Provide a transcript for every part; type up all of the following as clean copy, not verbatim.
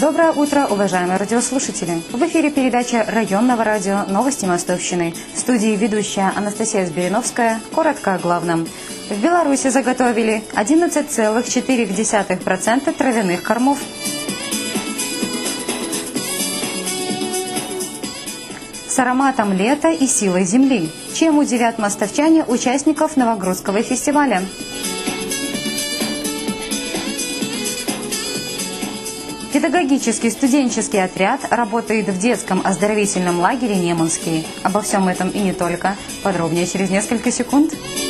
Доброе утро, уважаемые радиослушатели! В эфире передача районного радио «Новости Мостовщины». В студии ведущая Анастасия Збириновская. Коротко о главном. В Беларуси заготовили 11,4% травяных кормов. С ароматом лета и силой земли. Чем удивят мостовчане участников Новогрудского фестиваля? Педагогический студенческий отряд работает в детском оздоровительном лагере «Неманский». Обо всем этом и не только. Подробнее через несколько секунд.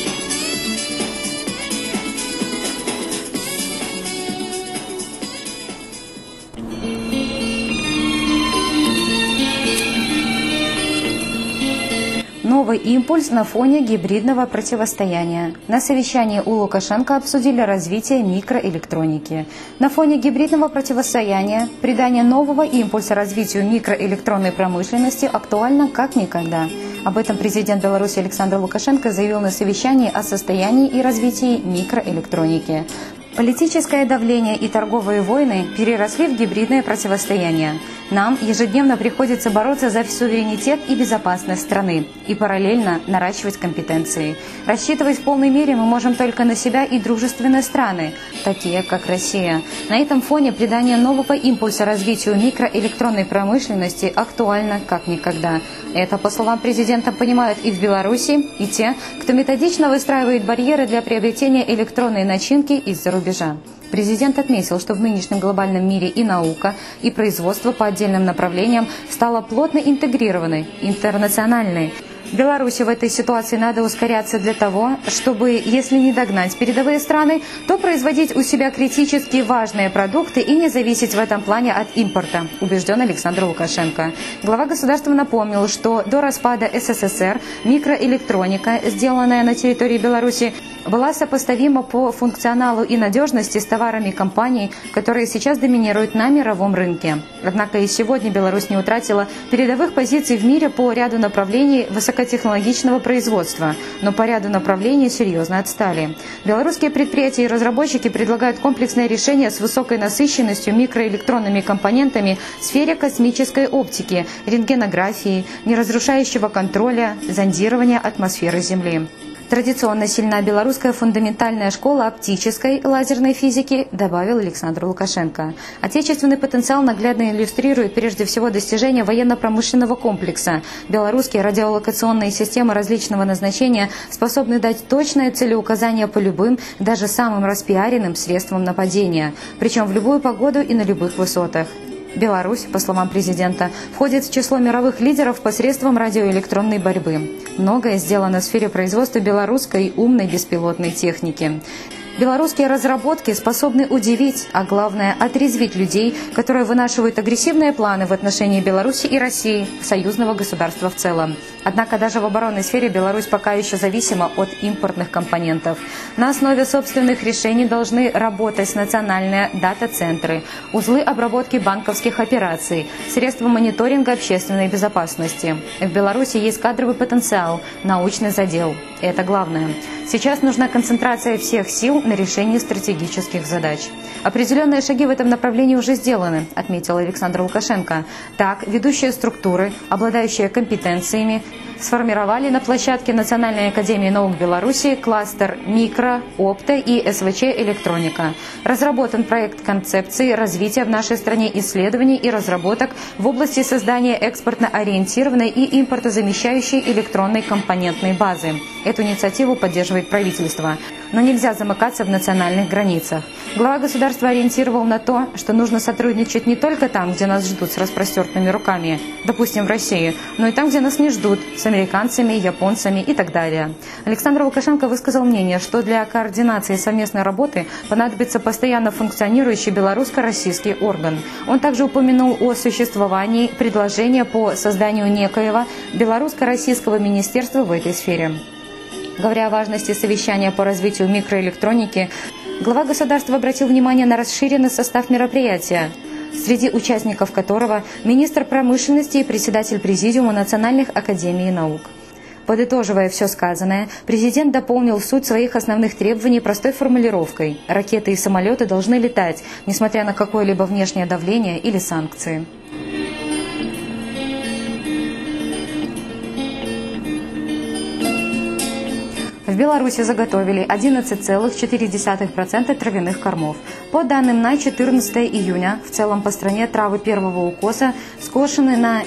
Новый импульс на фоне гибридного противостояния. На совещании у Лукашенко обсудили развитие микроэлектроники. На фоне гибридного противостояния придание нового импульса развитию микроэлектронной промышленности актуально как никогда. Об этом президент Беларуси Александр Лукашенко заявил на совещании о состоянии и развитии микроэлектроники. Политическое давление и торговые войны переросли в гибридное противостояние. Нам ежедневно приходится бороться за суверенитет и безопасность страны и параллельно наращивать компетенции. Рассчитывать в полной мере мы можем только на себя и дружественные страны, такие как Россия. На этом фоне придание нового импульса развитию микроэлектронной промышленности актуально как никогда. Это, по словам президента, понимают и в Беларуси, и те, кто методично выстраивает барьеры для приобретения электронной начинки из-за рубежа. Президент отметил, что в нынешнем глобальном мире и наука, и производство по отдельным направлениям стало плотно интегрированной, интернациональной. Беларуси в этой ситуации надо ускоряться для того, чтобы, если не догнать передовые страны, то производить у себя критически важные продукты и не зависеть в этом плане от импорта, убежден Александр Лукашенко. Глава государства напомнил, что до распада СССР микроэлектроника, сделанная на территории Беларуси, была сопоставима по функционалу и надежности с товарами компаний, которые сейчас доминируют на мировом рынке. Однако и сегодня Беларусь не утратила передовых позиций в мире по ряду направлений высокотехнологичного производства, но по ряду направлений серьезно отстали. Белорусские предприятия и разработчики предлагают комплексное решение с высокой насыщенностью микроэлектронными компонентами в сфере космической оптики, рентгенографии, неразрушающего контроля, зондирования атмосферы Земли. Традиционно сильна белорусская фундаментальная школа оптической лазерной физики, добавил Александр Лукашенко. Отечественный потенциал наглядно иллюстрирует прежде всего достижения военно-промышленного комплекса. Белорусские радиолокационные системы различного назначения способны дать точное целеуказание по любым, даже самым распиаренным средствам нападения, причем в любую погоду и на любых высотах. Беларусь, по словам президента, входит в число мировых лидеров посредством радиоэлектронной борьбы. Многое сделано в сфере производства белорусской умной беспилотной техники. Белорусские разработки способны удивить, а главное – отрезвить людей, которые вынашивают агрессивные планы в отношении Беларуси и России, союзного государства в целом. Однако даже в оборонной сфере Беларусь пока еще зависима от импортных компонентов. На основе собственных решений должны работать национальные дата-центры, узлы обработки банковских операций, средства мониторинга общественной безопасности. В Беларуси есть кадровый потенциал, научный задел. Это главное. Сейчас нужна концентрация всех сил на решении стратегических задач. Определенные шаги в этом направлении уже сделаны, отметил Александр Лукашенко. Так, ведущие структуры, обладающие компетенциями, сформировали на площадке Национальной академии наук Беларуси кластер «Микро», «Опто» и «СВЧ Электроника». Разработан проект концепции развития в нашей стране исследований и разработок в области создания экспортно-ориентированной и импортозамещающей электронной компонентной базы. Эту инициативу поддерживает правительство. Но нельзя замыкаться в национальных границах. Глава государства ориентировал на то, что нужно сотрудничать не только там, где нас ждут с распростертыми руками, допустим, в России, но и там, где нас не ждут, с американцами, японцами и так далее. Александр Лукашенко высказал мнение, что для координации совместной работы понадобится постоянно функционирующий белорусско-российский орган. Он также упомянул о существовании предложения по созданию некоего белорусско-российского министерства в этой сфере. Говоря о важности совещания по развитию микроэлектроники, глава государства обратил внимание на расширенный состав мероприятия, среди участников которого министр промышленности и председатель Президиума Национальных академий наук. Подытоживая все сказанное, президент дополнил суть своих основных требований простой формулировкой: ракеты и самолеты должны летать, несмотря на какое-либо внешнее давление или санкции. В Беларуси заготовили 11,4% травяных кормов. По данным на 14 июня в целом по стране травы первого укоса скошены на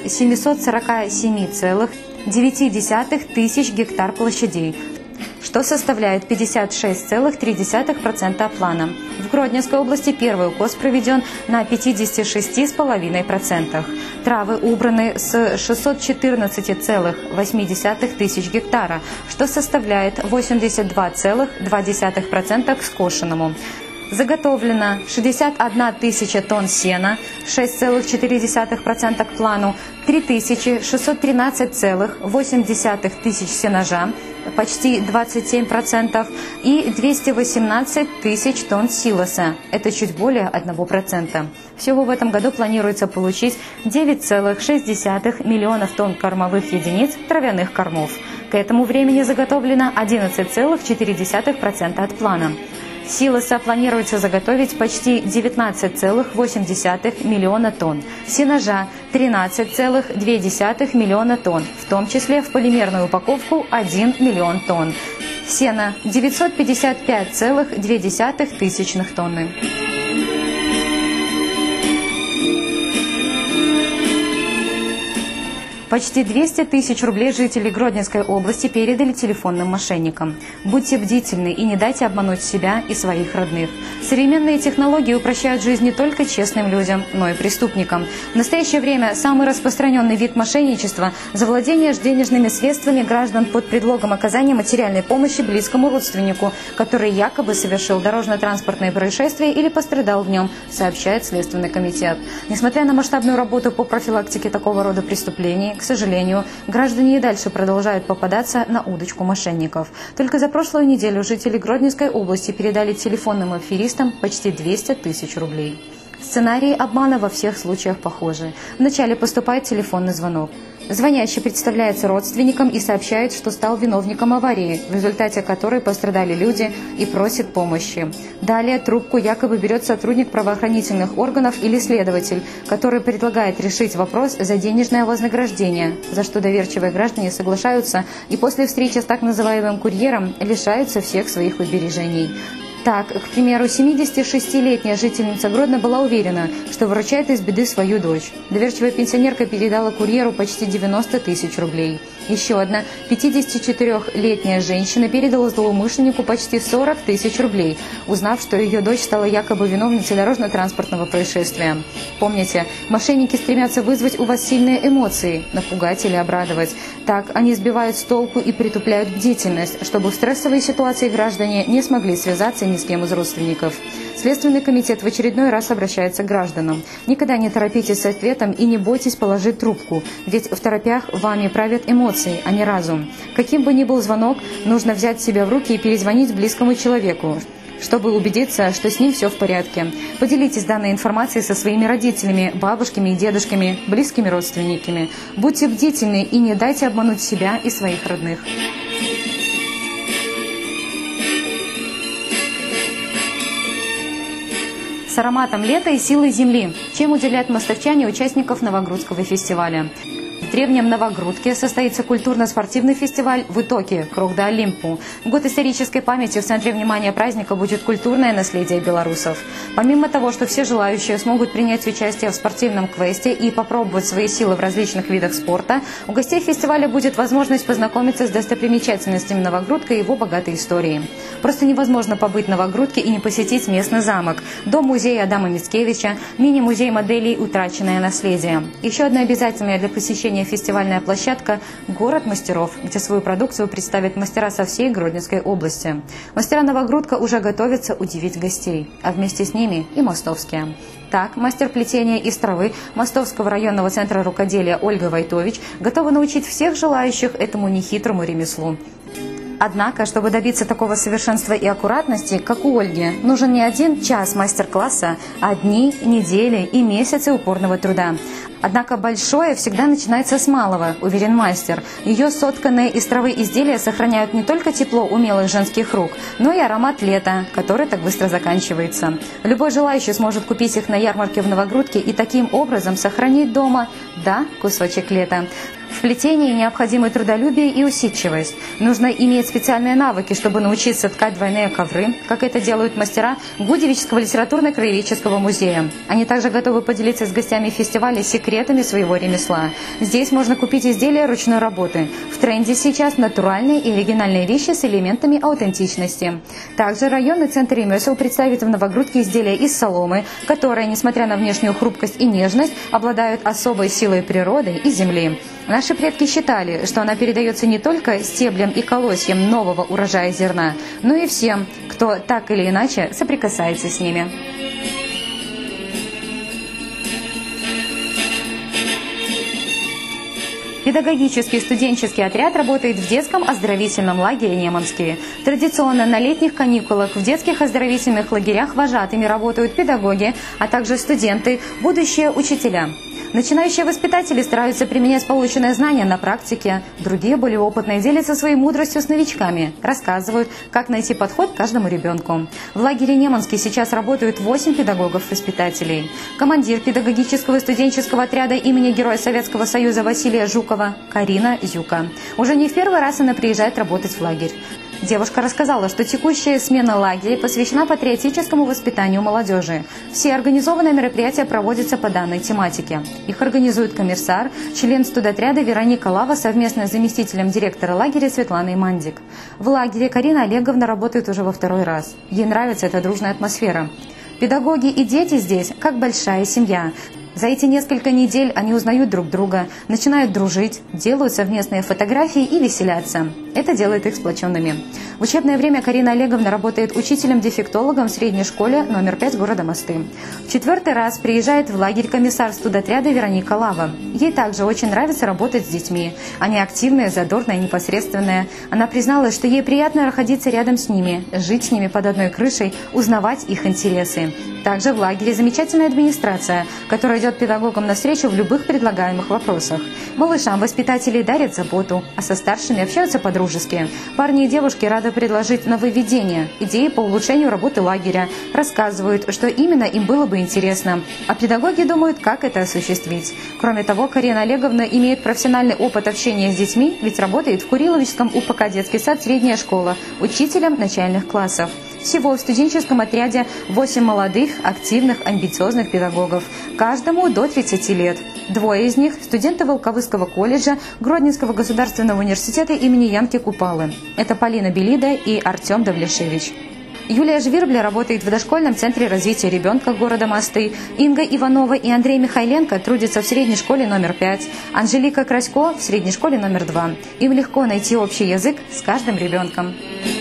747,9 тысяч гектар площадей, что составляет 56,3% плана. В Гродненской области первый укос проведен на 56,5%. Травы убраны с 614,8 тысяч гектара, что составляет 82,2% к скошенному. Заготовлено 61 тысяча тонн сена, 6,4% к плану, 3613,8 тысяч сенажа, почти 27%, и 218 тысяч тонн силоса, это чуть более 1%. Всего в этом году планируется получить 9,6 миллионов тонн кормовых единиц травяных кормов. К этому времени заготовлено 11,4% от плана. Силоса планируется заготовить почти 19,8 миллиона тонн, сенажа 13,2 миллиона тонн, в том числе в полимерную упаковку 1 миллион тонн, сена 955,2 тысячных тонны. Почти 200 тысяч рублей жители Гродненской области передали телефонным мошенникам. Будьте бдительны и не дайте обмануть себя и своих родных. Современные технологии упрощают жизнь не только честным людям, но и преступникам. В настоящее время самый распространенный вид мошенничества – завладение денежными средствами граждан под предлогом оказания материальной помощи близкому родственнику, который якобы совершил дорожно-транспортное происшествие или пострадал в нем, сообщает Следственный комитет. Несмотря на масштабную работу по профилактике такого рода преступлений, к сожалению, граждане и дальше продолжают попадаться на удочку мошенников. Только за прошлую неделю жители Гродненской области передали телефонным аферистам почти 200 тысяч рублей. Сценарии обмана во всех случаях похожи. Вначале поступает телефонный звонок. Звонящий представляется родственником и сообщает, что стал виновником аварии, в результате которой пострадали люди, и просит помощи. Далее трубку якобы берет сотрудник правоохранительных органов или следователь, который предлагает решить вопрос за денежное вознаграждение, за что доверчивые граждане соглашаются и после встречи с так называемым курьером лишаются всех своих сбережений. Так, к примеру, 76-летняя жительница Гродно была уверена, что выручает из беды свою дочь. Доверчивая пенсионерка передала курьеру почти 90 тысяч рублей. Еще одна 54-летняя женщина передала злоумышленнику почти 40 тысяч рублей, узнав, что ее дочь стала якобы виновницей дорожно-транспортного происшествия. Помните, мошенники стремятся вызвать у вас сильные эмоции, напугать или обрадовать. Так они сбивают с толку и притупляют бдительность, чтобы в стрессовой ситуации граждане не смогли связаться ни с кем из родственников. Следственный комитет в очередной раз обращается к гражданам. Никогда не торопитесь с ответом и не бойтесь положить трубку, ведь в торопях вами правят эмоции, а не разум. Каким бы ни был звонок, нужно взять себя в руки и перезвонить близкому человеку, чтобы убедиться, что с ним все в порядке. Поделитесь данной информацией со своими родителями, бабушками и дедушками, близкими родственниками. Будьте бдительны и не дайте обмануть себя и своих родных. С ароматом лета и силой земли. Чем удивляют мостовчане участников Новогрудского фестиваля? В древнем Новогрудке состоится культурно-спортивный фестиваль в Итоке «Круг до Олимпу». В год исторической памяти в центре внимания праздника будет культурное наследие белорусов. Помимо того, что все желающие смогут принять участие в спортивном квесте и попробовать свои силы в различных видах спорта, у гостей фестиваля будет возможность познакомиться с достопримечательностями Новогрудка и его богатой историей. Просто невозможно побыть в Новогрудке и не посетить местный замок, дом-музей Адама Мицкевича, мини-музей моделей «Утраченное наследие». Еще одна обязательная для посещения фестивальная площадка «Город мастеров», где свою продукцию представят мастера со всей Гродненской области. Мастера Новогрудка уже готовятся удивить гостей, а вместе с ними и мостовские. Так, мастер плетения из травы Мостовского районного центра рукоделия Ольга Войтович готова научить всех желающих этому нехитрому ремеслу. Однако, чтобы добиться такого совершенства и аккуратности, как у Ольги, нужен не 1 час мастер-класса, а дни, недели и месяцы упорного труда. Однако большое всегда начинается с малого, уверен мастер. Ее сотканные из травы изделия сохраняют не только тепло умелых женских рук, но и аромат лета, который так быстро заканчивается. Любой желающий сможет купить их на ярмарке в Новогрудке и таким образом сохранить дома, кусочек лета. В плетении необходимы трудолюбие и усидчивость. Нужно иметь специальные навыки, чтобы научиться ткать двойные ковры, как это делают мастера Гудевичского литературно-краеведческого музея. Они также готовы поделиться с гостями фестиваля секретами своего ремесла. Здесь можно купить изделия ручной работы. В тренде сейчас натуральные и оригинальные вещи с элементами аутентичности. Также районный центр ремесел представит в Новогрудке изделия из соломы, которые, несмотря на внешнюю хрупкость и нежность, обладают особой силой природы и земли. Наши предки считали, что она передается не только стеблям и колосьям нового урожая зерна, но и всем, кто так или иначе соприкасается с ними. Педагогический студенческий отряд работает в детском оздоровительном лагере «Неманский». Традиционно на летних каникулах в детских оздоровительных лагерях вожатыми работают педагоги, а также студенты, будущие учителя. Начинающие воспитатели стараются применять полученные знания на практике. Другие, более опытные, делятся своей мудростью с новичками, рассказывают, как найти подход к каждому ребенку. В лагере «Неманский» сейчас работают 8 педагогов-воспитателей. Командир педагогического и студенческого отряда имени Героя Советского Союза Василия Жукова Карина Зюка. Уже не в первый раз она приезжает работать в лагерь. Девушка рассказала, что текущая смена лагеря посвящена патриотическому воспитанию молодежи. Все организованные мероприятия проводятся по данной тематике. Их организует комиссар, член студотряда Вероника Лава совместно с заместителем директора лагеря Светланой Мандик. В лагере Карина Олеговна работает уже во 2-й раз. Ей нравится эта дружная атмосфера. Педагоги и дети здесь как большая семья. За эти несколько недель они узнают друг друга, начинают дружить, делают совместные фотографии и веселятся. Это делает их сплоченными. В учебное время Карина Олеговна работает учителем-дефектологом в средней школе номер 5 города Мосты. В 4-й раз приезжает в лагерь комиссар студотряда Вероника Лава. Ей также очень нравится работать с детьми. Они активные, задорные, непосредственные. Она призналась, что ей приятно находиться рядом с ними, жить с ними под одной крышей, узнавать их интересы. Также в лагере замечательная администрация, которая идет педагогам навстречу в любых предлагаемых вопросах. Малышам воспитатели дарят заботу, а со старшими общаются по-дружески. Парни и девушки рады предложить нововведения, идеи по улучшению работы лагеря, рассказывают, что именно им было бы интересно. А педагоги думают, как это осуществить. Кроме того, Карина Олеговна имеет профессиональный опыт общения с детьми, ведь работает в Куриловичском УПК детский сад «Средняя школа» учителем начальных классов. Всего в студенческом отряде 8 молодых, активных, амбициозных педагогов. Каждому до 30 лет. 2 из них – студенты Волковыского колледжа Гродненского государственного университета имени Янки Купалы. Это Полина Белида и Артем Давлешевич. Юлия Жвирбля работает в дошкольном центре развития ребенка города Мосты. Инга Иванова и Андрей Михайленко трудятся в средней школе номер 5. Анжелика Красько в средней школе номер 2. Им легко найти общий язык с каждым ребенком.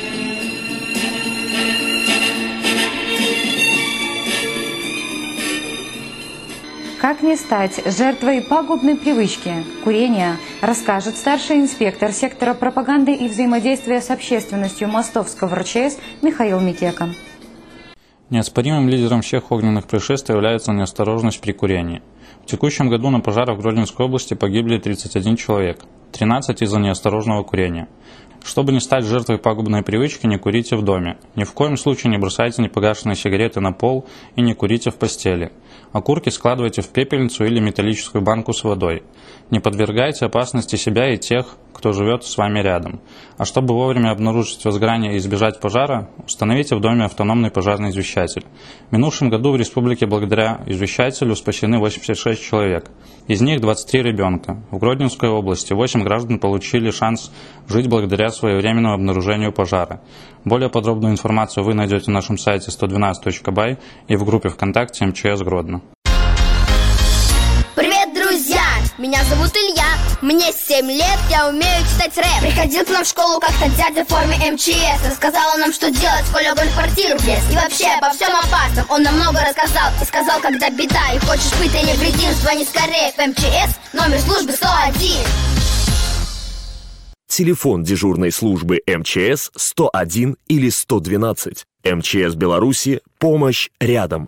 Как не стать жертвой пагубной привычки – курения, расскажет старший инспектор сектора пропаганды и взаимодействия с общественностью Мостовского РЧС Михаил Микека. Неоспоримым лидером всех огненных происшествий является неосторожность при курении. В текущем году на пожарах в Гродненской области погибли 31 человек, 13 из-за неосторожного курения. Чтобы не стать жертвой пагубной привычки, не курите в доме. Ни в коем случае не бросайте непогашенные сигареты на пол и не курите в постели. Окурки складывайте в пепельницу или металлическую банку с водой. Не подвергайте опасности себя и тех, кто живет с вами рядом. А чтобы вовремя обнаружить возгорание и избежать пожара, установите в доме автономный пожарный извещатель. В минувшем году в республике благодаря извещателю спасены 86 человек. Из них 23 ребенка. В Гродненской области 8 граждан получили шанс жить благодаря своевременному обнаружению пожара. Более подробную информацию вы найдете на нашем сайте 112.by и в группе ВКонтакте МЧС Гродно. Привет, друзья! Меня зовут Илья, мне 7 лет, я умею читать рэп. Приходил к нам в школу как-то дядя в форме МЧС. Рассказал нам, что делать, в школе огонь в квартиру влез. И вообще обо всем опасном он нам много рассказал. И сказал, когда беда и хочешь быть и невредим, звони скорее в МЧС, номер службы 101. Телефон дежурной службы МЧС 101 или 112. МЧС Беларуси. Помощь рядом.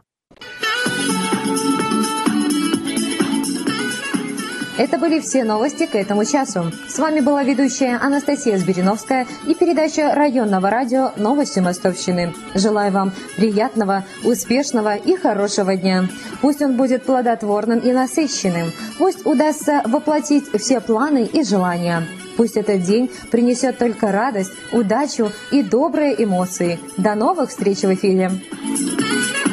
Это были все новости к этому часу. С вами была ведущая Анастасия Збириновская и передача районного радио «Новости Мостовщины». Желаю вам приятного, успешного и хорошего дня. Пусть он будет плодотворным и насыщенным. Пусть удастся воплотить все планы и желания. Пусть этот день принесет только радость, удачу и добрые эмоции. До новых встреч в эфире!